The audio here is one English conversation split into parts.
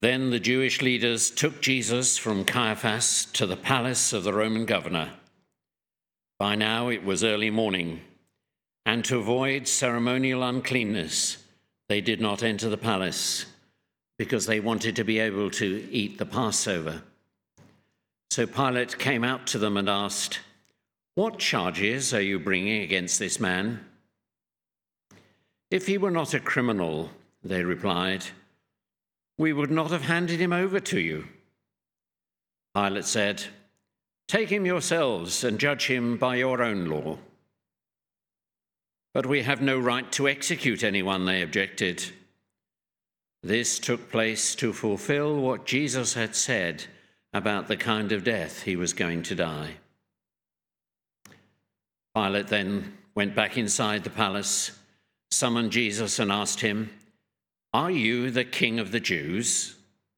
Then the Jewish leaders took Jesus from Caiaphas to the palace of the Roman governor. By now it was early morning, and to avoid ceremonial uncleanness, they did not enter the palace because they wanted to be able to eat the Passover. So Pilate came out to them and asked, "What charges are you bringing against this man?" "If he were not a criminal," they replied, "we would not have handed him over to you." Pilate said, "Take him yourselves and judge him by your own law." "But we have no right to execute anyone," they objected. This took place to fulfill what Jesus had said about the kind of death he was going to die. Pilate then went back inside the palace, summoned Jesus and asked him, "Are you the king of the Jews?"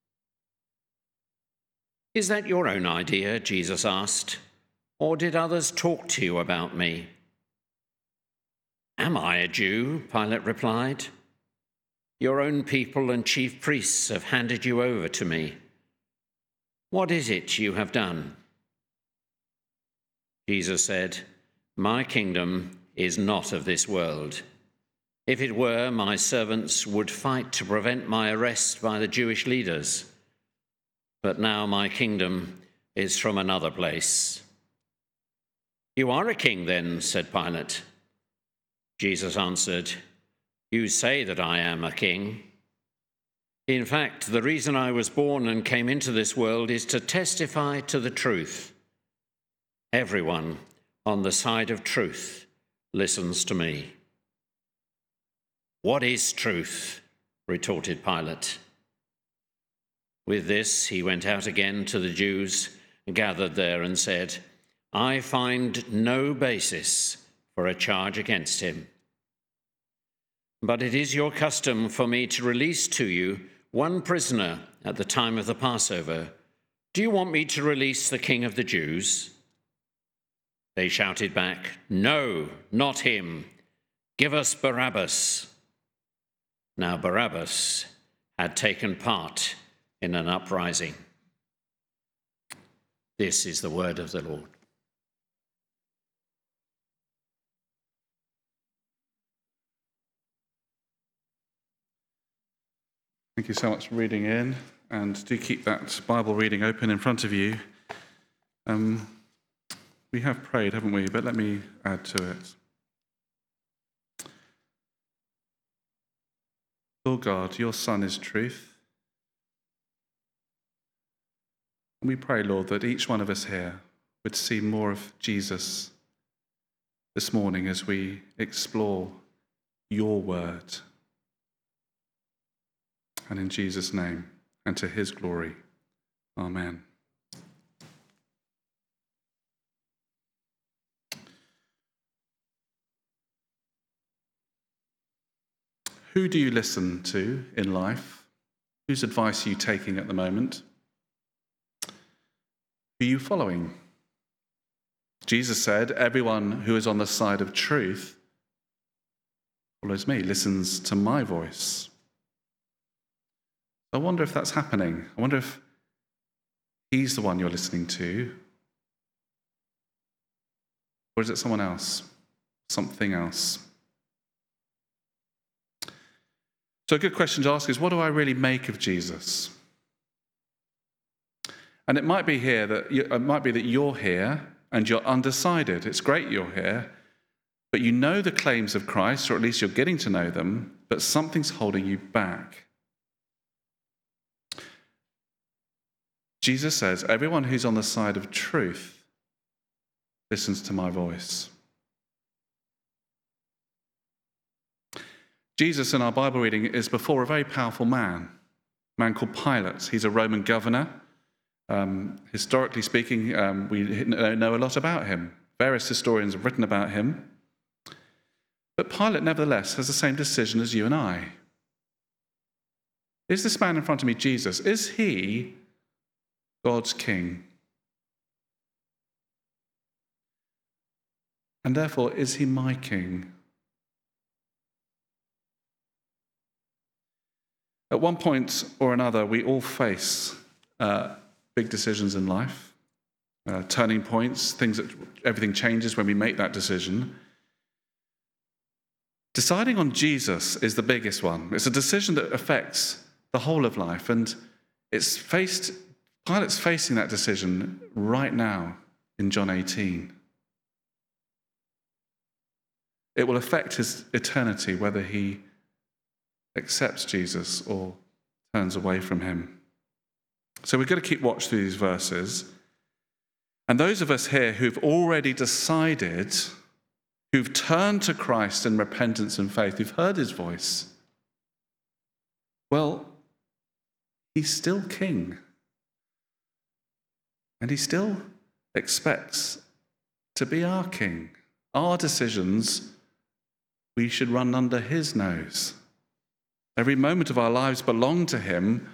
"Is that your own idea?" Jesus asked, "or did others talk to you about me?" "Am I a Jew?" Pilate replied. "Your own people and chief priests have handed you over to me. What is it you have done?" Jesus said, "My kingdom is not of this world. If it were, my servants would fight to prevent my arrest by the Jewish leaders. But now my kingdom is from another place." "You are a king then," said Pilate. Jesus answered, "You say that I am a king. In fact, the reason I was born and came into this world is to testify to the truth. Everyone on the side of truth listens to me." "What is truth?" retorted Pilate. With this, he went out again to the Jews gathered there and said, "I find no basis for a charge against him. But it is your custom for me to release to you one prisoner at the time of the Passover. Do you want me to release the King of the Jews?" They shouted back, "No, not him. Give us Barabbas." Now Barabbas had taken part in an uprising. This is the word of the Lord. Thank you so much for reading in, and do keep that Bible reading open in front of you. We have prayed, haven't we? But let me add to it. Lord God, your Son is truth. And we pray, Lord, that each one of us here would see more of Jesus this morning as we explore your word. And in Jesus' name, and to his glory. Amen. Who do you listen to in life? Whose advice are you taking at the moment? Who are you following? Jesus said, "Everyone who is on the side of truth follows me, listens to my voice." I wonder if that's happening. I wonder if he's the one you're listening to, or is it someone else, something else? So a good question to ask is, what do I really make of Jesus? And it might be that you're here and you're undecided. It's great you're here, but you know the claims of Christ, or at least you're getting to know them, but something's holding you back. Jesus says, "Everyone who's on the side of truth listens to my voice." Jesus in our Bible reading is before a very powerful man called Pilate. He's a Roman governor. Historically speaking, we know a lot about him. Various historians have written about him. But Pilate, nevertheless, has the same decision as you and I. Is this man in front of me Jesus? Is he God's king? And therefore, is he my king? At one point or another, we all face big decisions in life, turning points, things that everything changes when we make that decision. Deciding on Jesus is the biggest one. It's a decision that affects the whole of life, and Pilate's facing that decision right now in John 18. It will affect his eternity, whether he accepts Jesus or turns away from him. So we've got to keep watch through these verses. And those of us here who've already decided, who've turned to Christ in repentance and faith, who've heard his voice, well, he's still king. And he still expects to be our king. Our decisions, we should run under his nose. Every moment of our lives belong to him,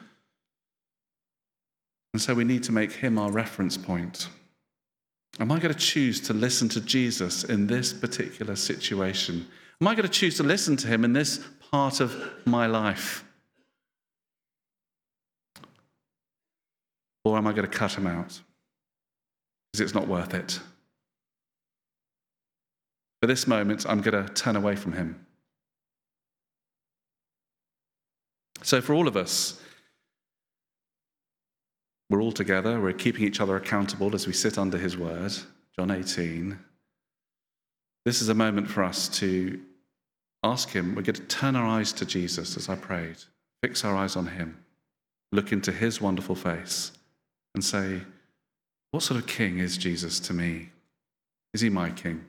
and so we need to make him our reference point. Am I going to choose to listen to Jesus in this particular situation? Am I going to choose to listen to him in this part of my life? Or am I going to cut him out? Because it's not worth it. For this moment, I'm going to turn away from him. So for all of us, we're all together, we're keeping each other accountable as we sit under his word, John 18. This is a moment for us to ask him, we're going to turn our eyes to Jesus as I prayed, fix our eyes on him, look into his wonderful face and say, what sort of king is Jesus to me? Is he my king?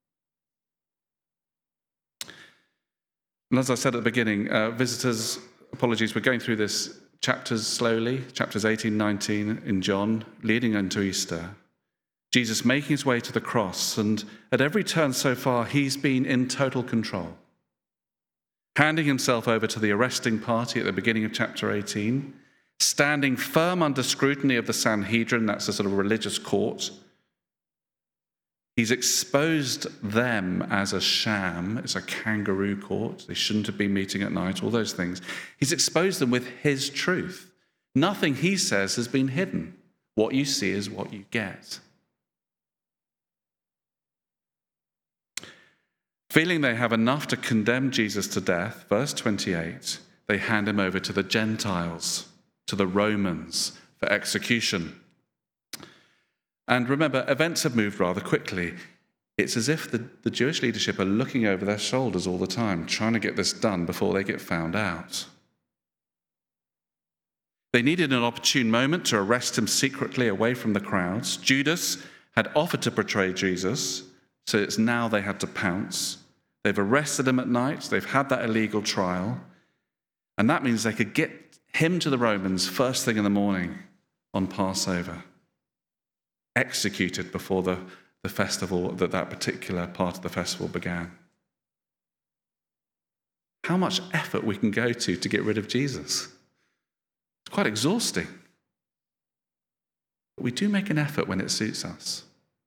And as I said at the beginning, visitors, apologies, we're going through this chapters slowly, chapters 18, 19 in John, leading into Easter. Jesus making his way to the cross, and at every turn so far, he's been in total control. Handing himself over to the arresting party at the beginning of chapter 18, standing firm under scrutiny of the Sanhedrin, that's a sort of religious court. He's exposed them as a sham. It's a kangaroo court. They shouldn't have been meeting at night, all those things. He's exposed them with his truth. Nothing he says has been hidden. What you see is what you get. Feeling they have enough to condemn Jesus to death, verse 28, they hand him over to the Gentiles, to the Romans, for execution. And remember, events have moved rather quickly. It's as if the Jewish leadership are looking over their shoulders all the time, trying to get this done before they get found out. They needed an opportune moment to arrest him secretly away from the crowds. Judas had offered to betray Jesus, so it's now they had to pounce. They've arrested him at night. They've had that illegal trial. And that means they could get him to the Romans first thing in the morning on Passover, executed before the festival, that particular part of the festival began. How much effort we can go to get rid of Jesus. It's quite exhausting. But we do make an effort when it suits us.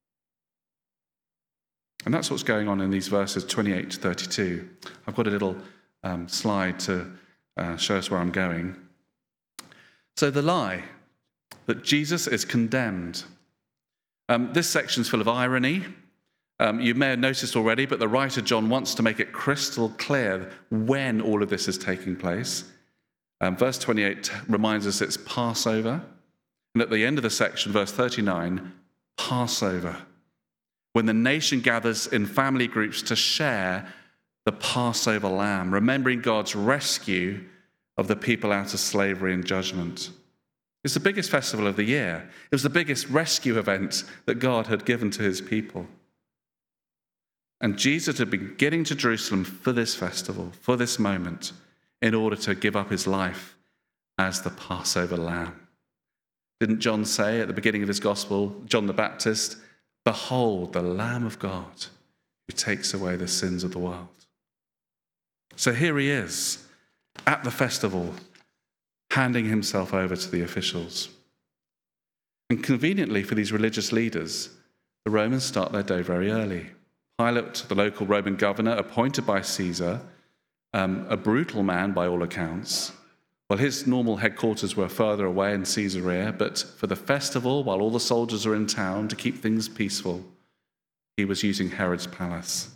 And that's what's going on in these verses 28 to 32. I've got a little slide to show us where I'm going. So the lie that Jesus is condemned. This section's full of irony. You may have noticed already, but the writer John wants to make it crystal clear when all of this is taking place. Verse 28 reminds us it's Passover. And at the end of the section, verse 39, Passover, when the nation gathers in family groups to share the Passover lamb, remembering God's rescue of the people out of slavery and judgment. It's the biggest festival of the year. It was the biggest rescue event that God had given to his people. And Jesus had been getting to Jerusalem for this festival, for this moment, in order to give up his life as the Passover lamb. Didn't John say at the beginning of his gospel, John the Baptist, "Behold, the Lamb of God who takes away the sins of the world." So here he is at the festival, handing himself over to the officials. And conveniently for these religious leaders, the Romans start their day very early. Pilate, the local Roman governor, appointed by Caesar, a brutal man by all accounts, Well, his normal headquarters were further away in Caesarea, but for the festival, while all the soldiers are in town to keep things peaceful, he was using Herod's palace.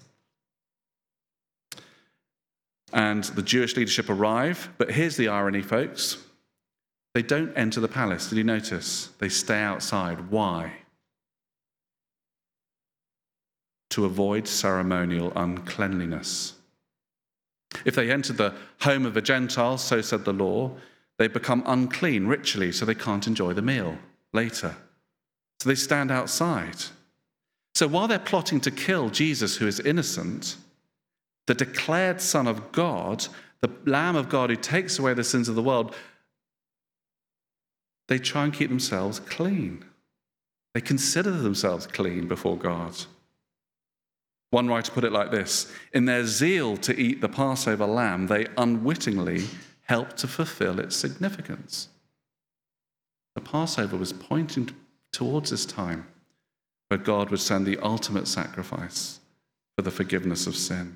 And the Jewish leadership arrive, but here's the irony, folks. They don't enter the palace. Did you notice? They stay outside. Why? To avoid ceremonial uncleanliness. If they entered the home of a Gentile, so said the law, they become unclean ritually, so they can't enjoy the meal later. So they stand outside. So while they're plotting to kill Jesus, who is innocent, the declared Son of God, the Lamb of God who takes away the sins of the world, they try and keep themselves clean. They consider themselves clean before God. One writer put it like this: in their zeal to eat the Passover lamb, they unwittingly helped to fulfill its significance. The Passover was pointing towards this time where God would send the ultimate sacrifice for the forgiveness of sin.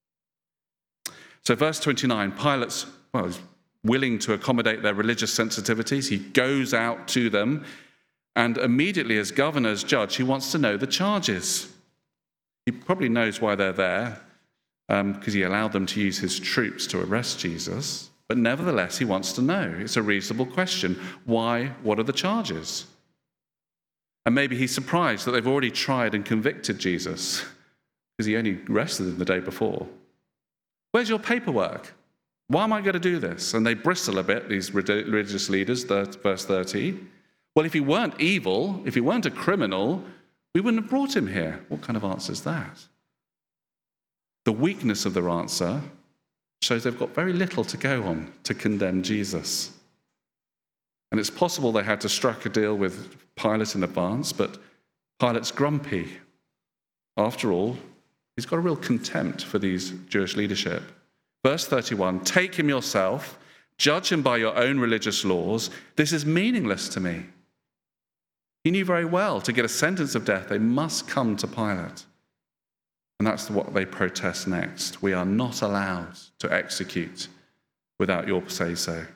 So verse 29, Pilate's, is willing to accommodate their religious sensitivities. He goes out to them, and immediately as governor, as judge, he wants to know the charges. He probably knows why they're there, because he allowed them to use his troops to arrest Jesus. But nevertheless, he wants to know. It's a reasonable question. Why? What are the charges? And maybe he's surprised that they've already tried and convicted Jesus, because he only arrested him the day before. Where's your paperwork? Why am I going to do this? And they bristle a bit, these religious leaders, verse 30. Well, if he weren't evil, if he weren't a criminal, we wouldn't have brought him here. What kind of answer is that? The weakness of their answer shows they've got very little to go on to condemn Jesus. And it's possible they had to strike a deal with Pilate in advance, but Pilate's grumpy. After all, he's got a real contempt for these Jewish leadership. Verse 31, take him yourself, judge him by your own religious laws. This is meaningless to me. He knew very well to get a sentence of death, they must come to Pilate. And that's what they protest next. We are not allowed to execute without your say-so.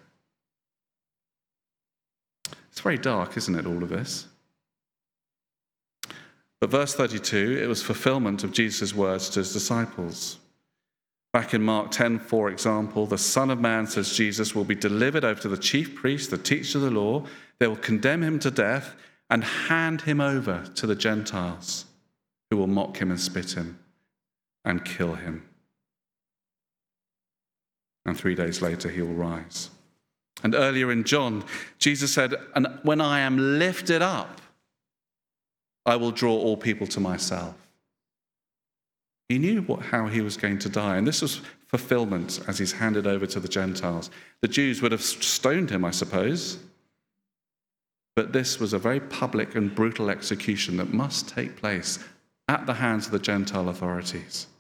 It's very dark, isn't it, all of this? But verse 32, it was fulfillment of Jesus' words to his disciples. Back in Mark 10, for example, the Son of Man, says Jesus, will be delivered over to the chief priests, the teachers of the law. They will condemn him to death and hand him over to the Gentiles, who will mock him and spit him and kill him. And 3 days later, he will rise. And earlier in John, Jesus said, and when I am lifted up, I will draw all people to myself. He knew how he was going to die, and this was fulfillment as he's handed over to the Gentiles. The Jews would have stoned him, I suppose, but this was a very public and brutal execution that must take place at the hands of the Gentile authorities.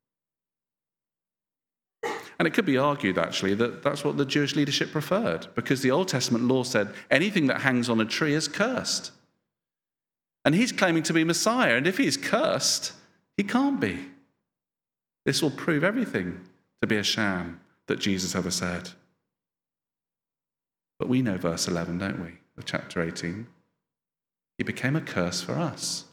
And it could be argued, actually, that that's what the Jewish leadership preferred, because the Old Testament law said anything that hangs on a tree is cursed. And he's claiming to be Messiah, and if he's cursed, he can't be. This will prove everything to be a sham that Jesus ever said. But we know verse 11, don't we, of chapter 18? He became a curse for us.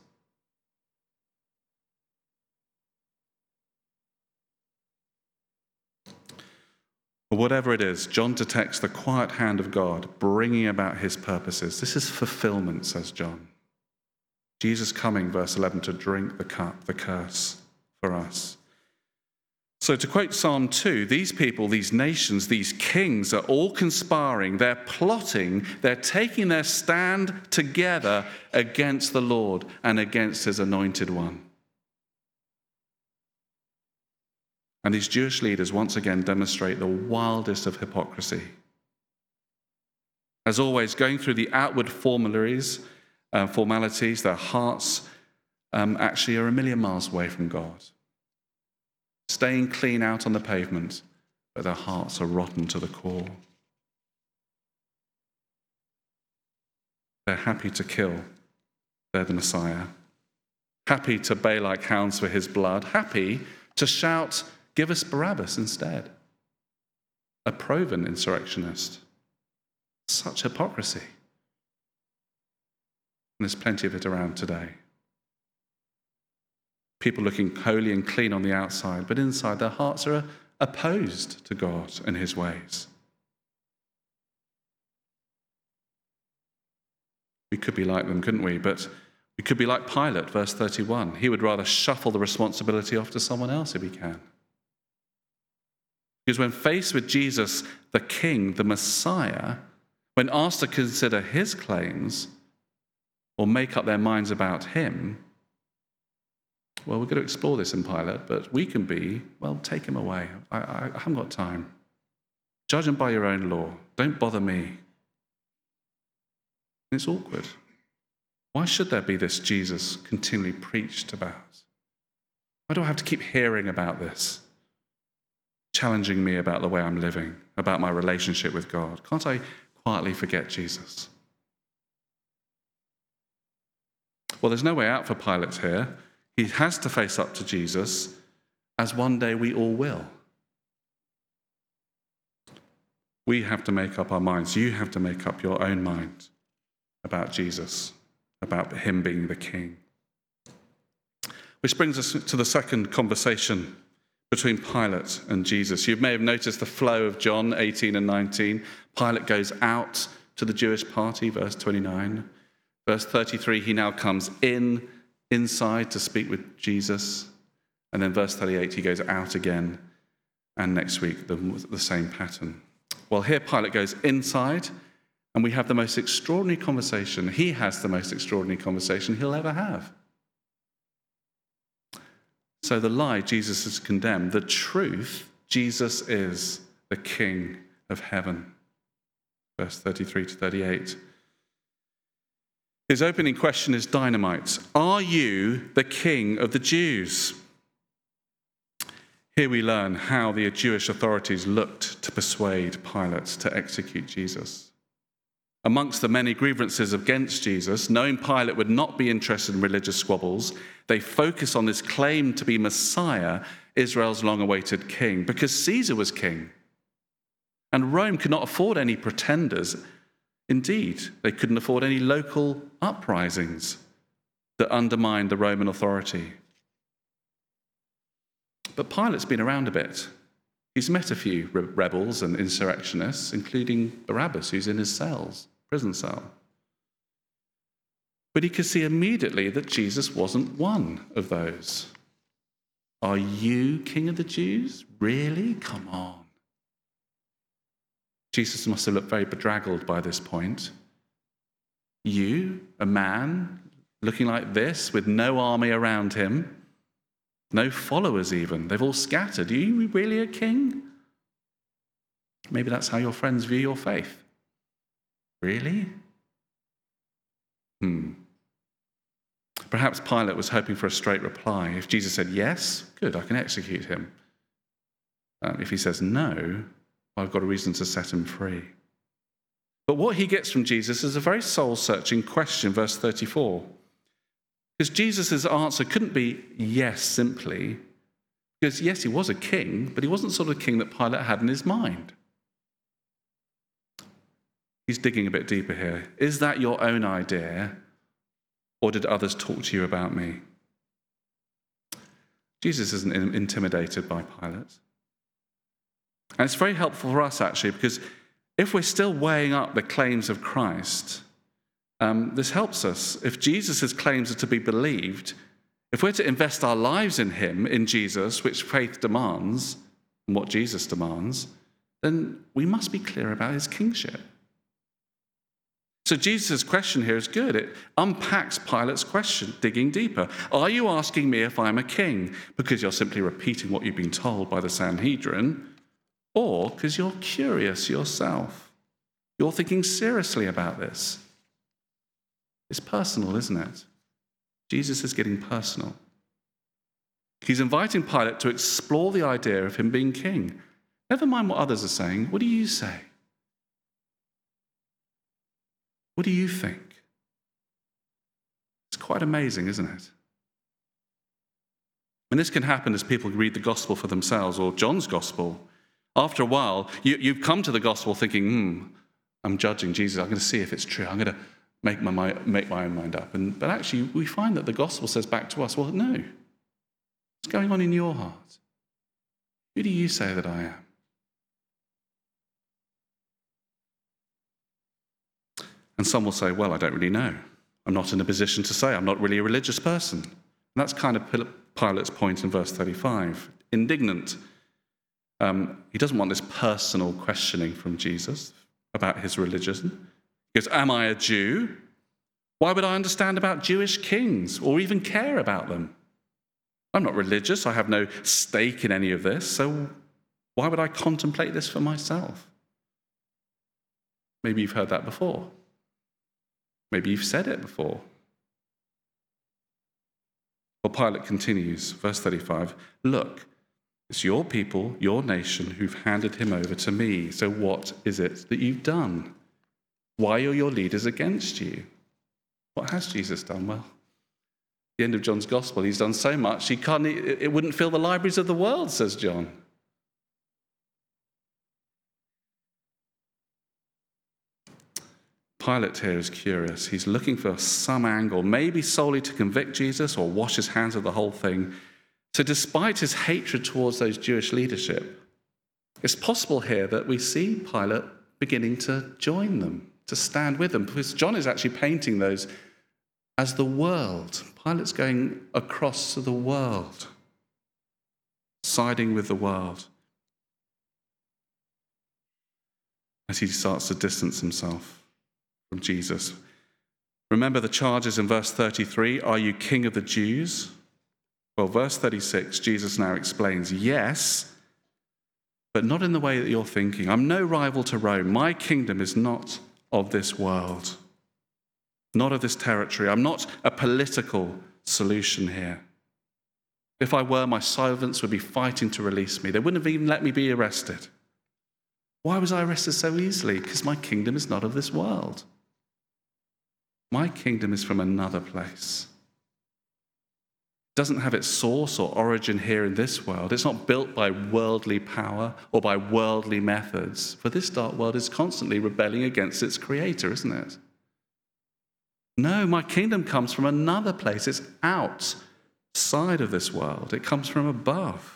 But whatever it is, John detects the quiet hand of God bringing about his purposes. This is fulfillment, says John. Jesus coming, verse 11, to drink the cup, the curse, for us. So to quote Psalm 2, these people, these nations, these kings are all conspiring, they're plotting, they're taking their stand together against the Lord and against his anointed one. And these Jewish leaders once again demonstrate the wildest of hypocrisy. As always, going through the outward formalities, their hearts actually are a million miles away from God. Staying clean out on the pavement, but their hearts are rotten to the core. They're happy to kill. They're the Messiah. Happy to bay like hounds for his blood. Happy to shout, give us Barabbas instead. a proven insurrectionist. Such hypocrisy. And there's plenty of it around today. People looking holy and clean on the outside, but inside their hearts are opposed to God and his ways. We could be like them, couldn't we? But we could be like Pilate, verse 31. He would rather shuffle the responsibility off to someone else if he can. Because when faced with Jesus, the King, the Messiah, when asked to consider his claims or make up their minds about him, well, we're going to explore this in Pilate, but we can be, well, take him away. I haven't got time. Judge him by your own law. Don't bother me. It's awkward. Why should there be this Jesus continually preached about? Why do I have to keep hearing about this? Challenging me about the way I'm living, about my relationship with God. Can't I quietly forget Jesus? Well, there's no way out for Pilate here. He has to face up to Jesus, as one day we all will. We have to make up our minds. You have to make up your own mind about Jesus, about him being the King. Which brings us to the second conversation between Pilate and Jesus. You may have noticed the flow of John 18 and 19. Pilate goes out to the Jewish party, verse 29. Verse 33, he now comes inside to speak with Jesus. And then verse 38, he goes out again. And next week, the same pattern. Well, here Pilate goes inside, and we have the most extraordinary conversation. He has the most extraordinary conversation he'll ever have. So the lie, Jesus is condemned. The truth, Jesus is the King of heaven. Verse 33 to 38. His opening question is dynamite. Are you the King of the Jews? Here we learn how the Jewish authorities looked to persuade Pilate to execute Jesus. Amongst the many grievances against Jesus, knowing Pilate would not be interested in religious squabbles, they focus on this claim to be Messiah, Israel's long-awaited king, because Caesar was king. And Rome could not afford any pretenders. Indeed, they couldn't afford any local uprisings that undermined the Roman authority. But Pilate's been around a bit. He's met a few rebels and insurrectionists, including Barabbas, who's in his prison cell. But he could see immediately that Jesus wasn't one of those. Are you King of the Jews? Really? Come on. Jesus must have looked very bedraggled by this point. You, a man looking like this, with no army around him, no followers even, they've all scattered. Are you really a king? Maybe that's how your friends view your faith. Really? Perhaps Pilate was hoping for a straight reply. If Jesus said yes, good, I can execute him. If he says no, I've got a reason to set him free. But what he gets from Jesus is a very soul-searching question, verse 34. Because Jesus' answer couldn't be yes simply, because yes, he was a king, but he wasn't sort of the king that Pilate had in his mind. He's digging a bit deeper here. Is that your own idea, or did others talk to you about me? Jesus isn't intimidated by Pilate. And it's very helpful for us, actually, because if we're still weighing up the claims of Christ, this helps us. If Jesus' claims are to be believed, if we're to invest our lives in him, in Jesus, which faith demands, and what Jesus demands, then we must be clear about his kingship. So Jesus' question here is good. It unpacks Pilate's question, digging deeper. Are you asking me if I'm a king because you're simply repeating what you've been told by the Sanhedrin, or because you're curious yourself? You're thinking seriously about this. It's personal, isn't it? Jesus is getting personal. He's inviting Pilate to explore the idea of him being king. Never mind what others are saying. What do you say? What do you think? It's quite amazing, isn't it? And this can happen as people read the gospel for themselves, or John's gospel. After a while, you've come to the gospel thinking, I'm judging Jesus. I'm going to see if it's true. I'm going to make my own mind up. But actually, we find that the gospel says back to us, well, no. What's going on in your heart? Who do you say that I am? And some will say, well, I don't really know. I'm not in a position to say. I'm not really a religious person. And that's kind of Pilate's point in verse 35. Indignant. He doesn't want this personal questioning from Jesus about his religion. He goes, am I a Jew? Why would I understand about Jewish kings or even care about them? I'm not religious. I have no stake in any of this. So why would I contemplate this for myself? Maybe you've heard that before. Maybe you've said it before. Well, Pilate continues, verse 35, look, it's your people, your nation, who've handed him over to me. So what is it that you've done? Why are your leaders against you? What has Jesus done? Well, at the end of John's gospel, he's done so much, it wouldn't fill the libraries of the world, says John. Pilate here is curious. He's looking for some angle, maybe solely to convict Jesus or wash his hands of the whole thing. So despite his hatred towards those Jewish leadership, it's possible here that we see Pilate beginning to join them, to stand with them, because John is actually painting those as the world. Pilate's going across to the world, siding with the world, as he starts to distance himself from Jesus. Remember the charges in verse 33, are you king of the Jews? Well, verse 36, Jesus now explains, yes, but not in the way that you're thinking. I'm no rival to Rome. My kingdom is not of this world, not of this territory. I'm not a political solution here. If I were, my servants would be fighting to release me. They wouldn't have even let me be arrested. Why was I arrested so easily? Because my kingdom is not of this world. My kingdom is from another place. It doesn't have its source or origin here in this world. It's not built by worldly power or by worldly methods. For this dark world is constantly rebelling against its creator, isn't it? No, my kingdom comes from another place. It's outside of this world. It comes from above.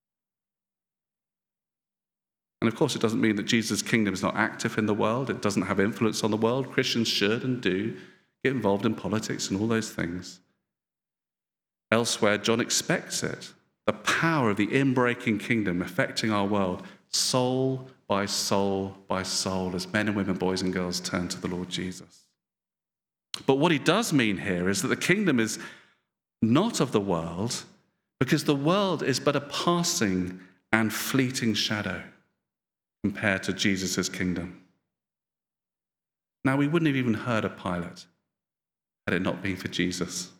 And of course, it doesn't mean that Jesus' kingdom is not active in the world. It doesn't have influence on the world. Christians should and do get involved in politics and all those things. Elsewhere, John expects it. The power of the inbreaking kingdom affecting our world, soul by soul by soul, as men and women, boys and girls turn to the Lord Jesus. But what he does mean here is that the kingdom is not of the world, because the world is but a passing and fleeting shadow compared to Jesus' kingdom. Now, we wouldn't have even heard of Pilate had it not been for Jesus,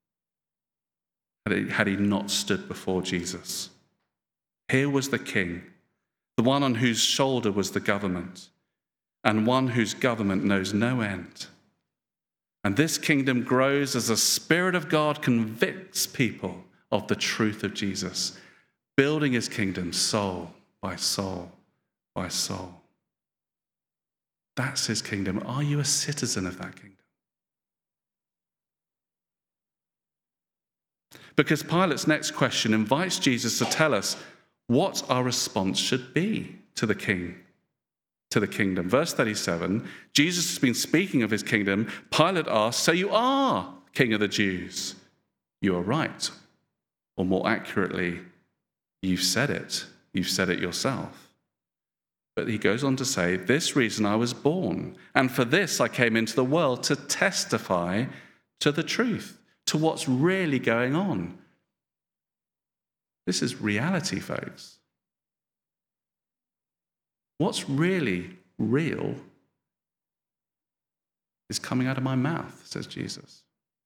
had he not stood before Jesus. Here was the king, the one on whose shoulder was the government, and one whose government knows no end. And this kingdom grows as the Spirit of God convicts people of the truth of Jesus, building his kingdom soul by soul by soul. That's his kingdom. Are you a citizen of that kingdom? Because Pilate's next question invites Jesus to tell us what our response should be to the king, to the kingdom. Verse 37, Jesus has been speaking of his kingdom. Pilate asks, so you are king of the Jews? You are right. Or more accurately, you've said it. You've said it yourself. But he goes on to say, this reason I was born, and for this I came into the world, to testify to the truth, to what's really going on. This is reality, folks. What's really real is coming out of my mouth, says Jesus.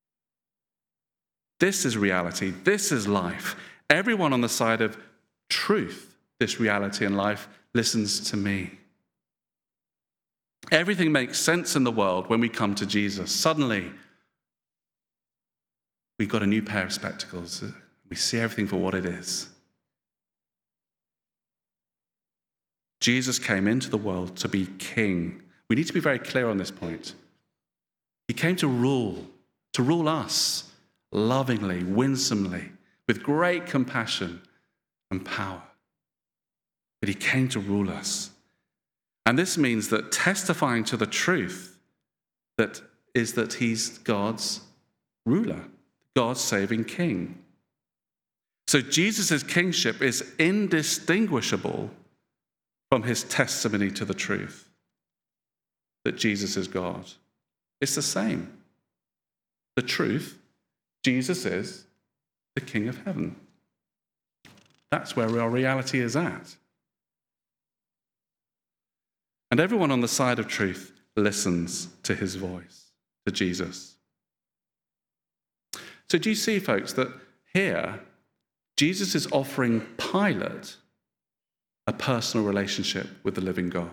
This is reality. This is life. Everyone on the side of truth, this reality and life, listens to me. Everything makes sense in the world when we come to Jesus. Suddenly, we've got a new pair of spectacles. We see everything for what it is. Jesus came into the world to be king. We need to be very clear on this point. He came to rule us lovingly, winsomely, with great compassion and power. But he came to rule us. And this means that testifying to the truth that he's God's ruler, God's saving king. So Jesus' kingship is indistinguishable from his testimony to the truth that Jesus is God. It's the same. The truth, Jesus is the King of heaven. That's where our reality is at. And everyone on the side of truth listens to his voice, to Jesus. So do you see, folks, that here Jesus is offering Pilate a personal relationship with the living God?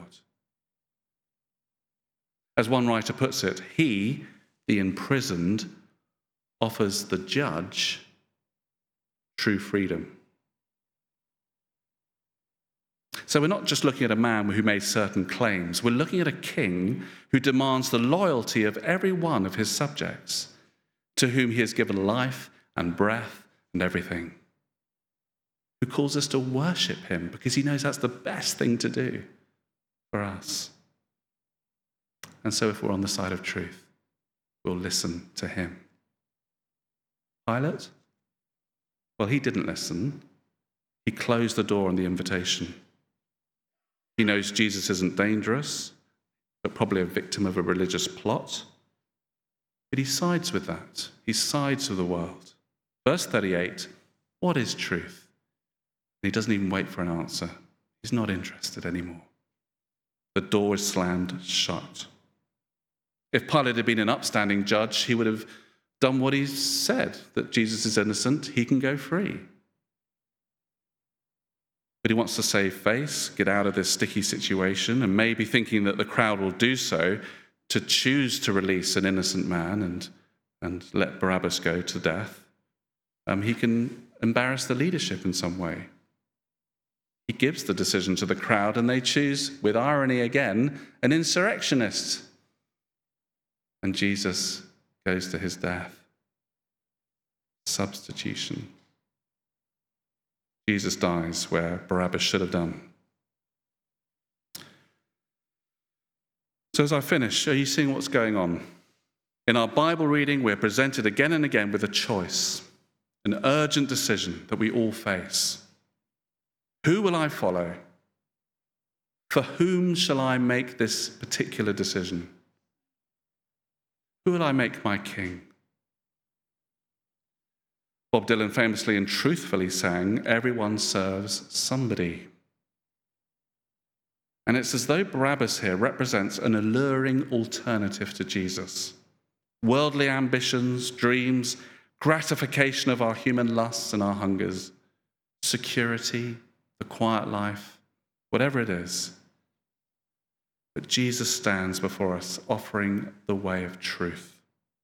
As one writer puts it, he, the imprisoned, offers the judge true freedom. So we're not just looking at a man who made certain claims. We're looking at a king who demands the loyalty of every one of his subjects, to whom he has given life and breath and everything, who calls us to worship him because he knows that's the best thing to do for us. And so if we're on the side of truth, we'll listen to him. Pilate? Well, he didn't listen. He closed the door on the invitation. He knows Jesus isn't dangerous, but probably a victim of a religious plot. But he sides with that. He sides with the world. Verse 38, what is truth? And he doesn't even wait for an answer. He's not interested anymore. The door is slammed shut. If Pilate had been an upstanding judge, he would have done what he said, that Jesus is innocent, he can go free. But he wants to save face, get out of this sticky situation, and maybe thinking that the crowd will do so, to choose to release an innocent man and let Barabbas go to death. He can embarrass the leadership in some way. He gives the decision to the crowd, and they choose, with irony again, an insurrectionist. And Jesus goes to his death. Substitution. Jesus dies where Barabbas should have done. So as I finish, are you seeing what's going on? In our Bible reading, we're presented again and again with a choice, an urgent decision that we all face. Who will I follow? For whom shall I make this particular decision? Who will I make my king? Bob Dylan famously and truthfully sang, everyone serves somebody. And it's as though Barabbas here represents an alluring alternative to Jesus. Worldly ambitions, dreams, gratification of our human lusts and our hungers, security, the quiet life, whatever it is. But Jesus stands before us offering the way of truth,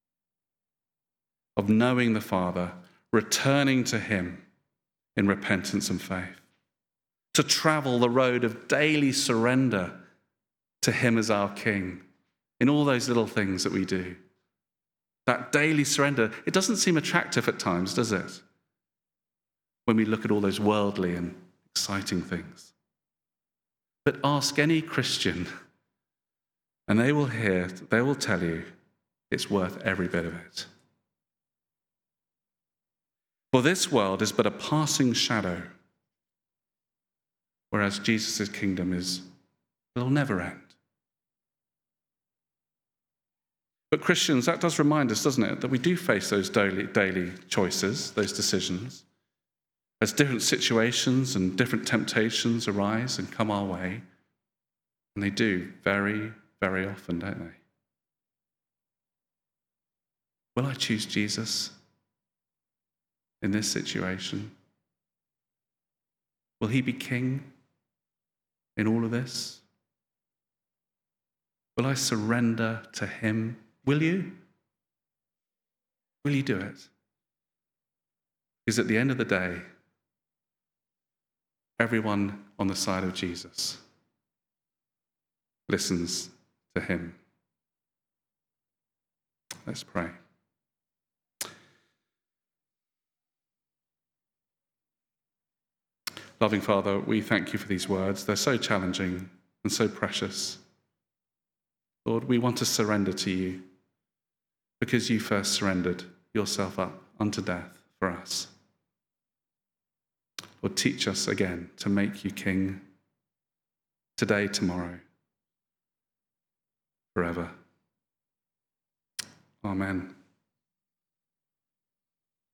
of knowing the Father, returning to him in repentance and faith, to travel the road of daily surrender to him as our King in all those little things that we do. That daily surrender, it doesn't seem attractive at times, does it? When we look at all those worldly and exciting things. But ask any Christian, and they will tell you it's worth every bit of it. For this world is but a passing shadow, whereas Jesus' kingdom will never end. But Christians, that does remind us, doesn't it, that we do face those daily choices, those decisions, as different situations and different temptations arise and come our way. And they do very, very often, don't they? Will I choose Jesus in this situation? Will he be king in all of this? Will I surrender to him? Will you? Will you do it? Because at the end of the day, everyone on the side of Jesus listens to him. Let's pray. Loving Father, we thank you for these words. They're so challenging and so precious. Lord, we want to surrender to you because you first surrendered yourself up unto death for us. Lord, teach us again to make you King today, tomorrow, forever. Amen.